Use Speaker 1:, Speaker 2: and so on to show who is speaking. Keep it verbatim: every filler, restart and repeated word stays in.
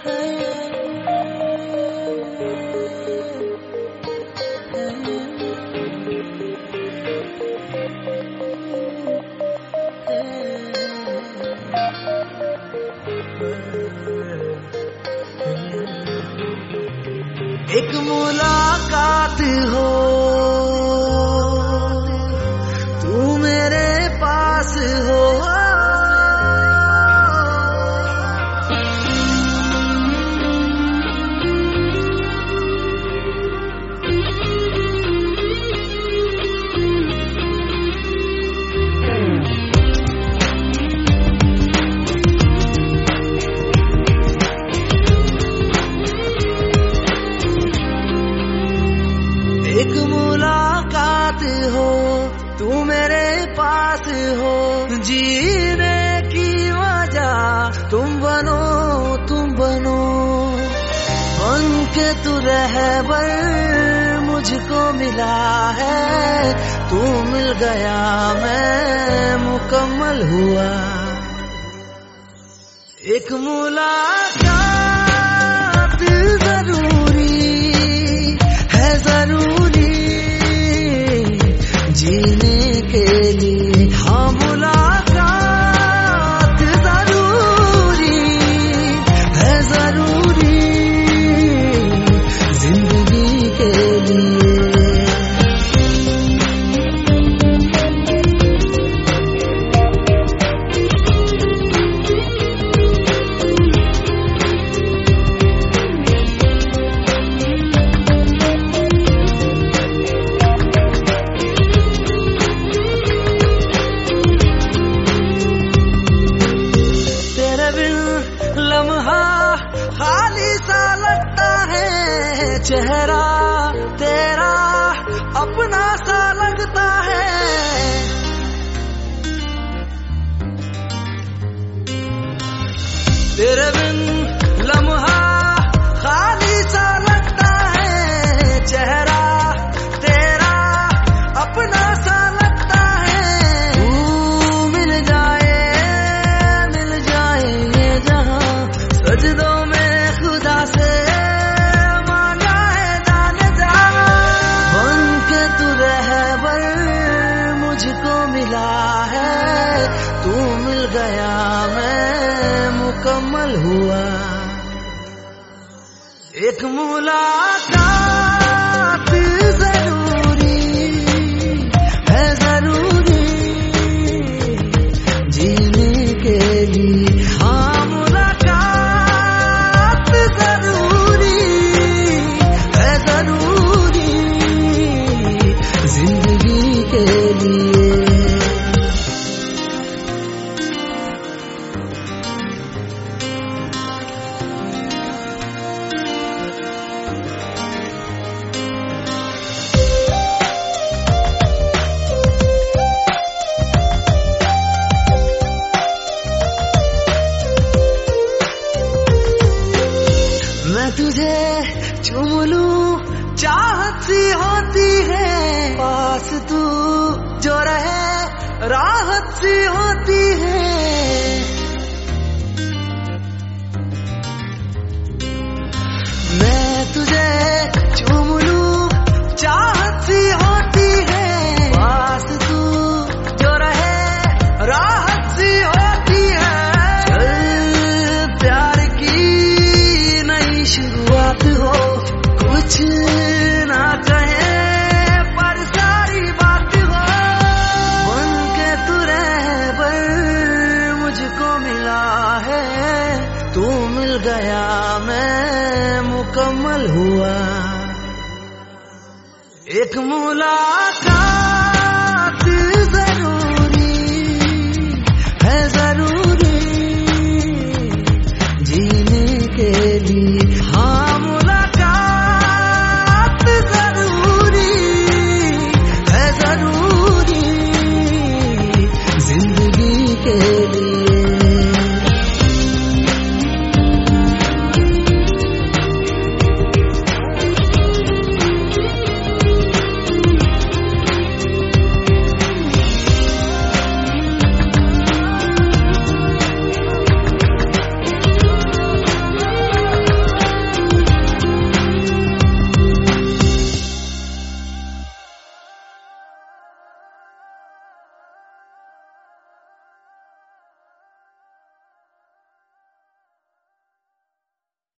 Speaker 1: एक मुलाकात हो तू मेरे पास हो, एक मुलाकात हो तू मेरे पास हो, जीने की वजह तुम बनो तुम बनो, बन के तू रहबर मुझको मिला है, तू मिल गया मैं मुकम्मल हुआ। एक मुलाकात जरूरी है जरूरी जीने के लिए, हाँ मुलाकात जरूरी है जरूरी जिंदगी के लिए। लम्हा खाली सा लगता है, चेहरा तेरा अपना सा लगता है, तेरे बिन लम्हा खाली सा लगता है, चेहरा तेरा अपना सा लगता है, तू मिल जाए मिल जाए ये जहां, सजदों में खुदा से मांगा है जाने जा, बन के तू रहबर मुझको मिला है, तू मिल गया मैं मुकम्मल हुआ। एक मुलाकात जरूरी है जरूरी जीने के लिए, हाँ जिंदगी के लिए। मैं तुझे चूम लूं चाहत सी होती है, पास तू जो रहे राहत सी होती है, मैं तुझे चूम लूं चाहत सी होती है, पास तू जो रहे राहत सी होती है, चल प्यार की नई शुरुआत हो, कुछ ना कहे पर सारी बात हो, बन के तू रहबर मुझको मिला है, तू मिल गया मैं मुकम्मल हुआ। एक मुलाकात